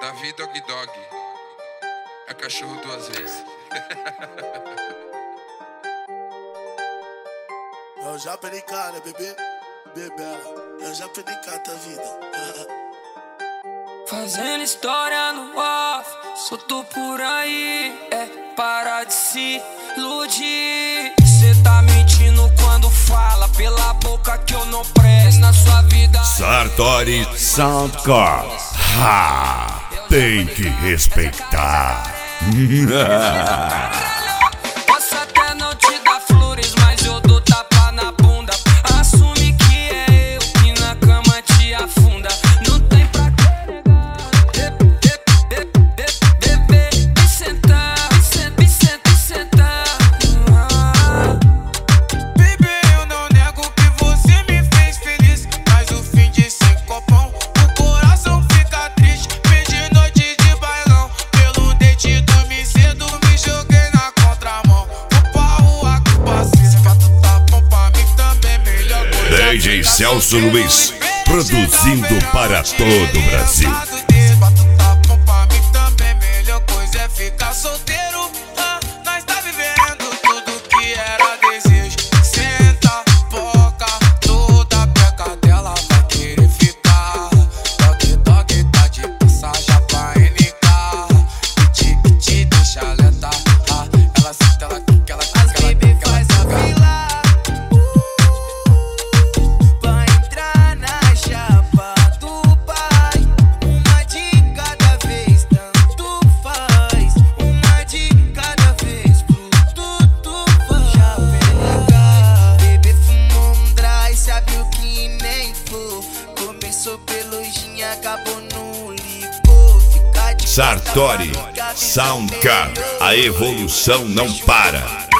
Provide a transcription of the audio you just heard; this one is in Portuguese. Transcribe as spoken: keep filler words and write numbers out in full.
Davi Dog Dog. É cachorro duas vezes. Eu já perdi cara, bebê, bebela. Eu já perdi cara da vida. Fazendo história no off, solto por aí. É parar de se iludir. Cê tá mentindo quando fala pela boca que eu não presto na sua vida. Sartori Soundcore. Ha! Tem que respeitar. Posso até não te dar flores, mas eu dou tapa na bunda. Assume que é eu que na cama te afunda. Não tem pra que negar. Bebê, me sentar, me sentar, me sentar, me sentar. Baby, eu não nego que você me fez feliz, mas o fim de sem copão, o coração fica triste. Perdi noite de bailão, pelo dente dormi cedo, me joguei na contramão. Vou pra rua que passei, se fato tá bom pra mim também, melhor coisa. D J Celso Luiz, produzindo para todo o Brasil. Se fato tá bom pra mim também, melhor coisa é ficar solteiro. Ah, nós tá vivendo tudo que era desejo. Senta, boca, toda peca dela vai querer ficar. Dog, dog, tá de passagem pra N K. Kit, kit, deixa alerta. Ah, ela senta, ela quica, ela quica, ela quica, ela quica. Vai entrar na chapa do pai. Uma de cada vez, tanto faz. Uma de cada vez, tudo faz. Já pega, bebê fumou um dry, sabe o que nem for. Começou pelo gin, acabou no licor. Fica de Sartori Soundcore. A evolução não para.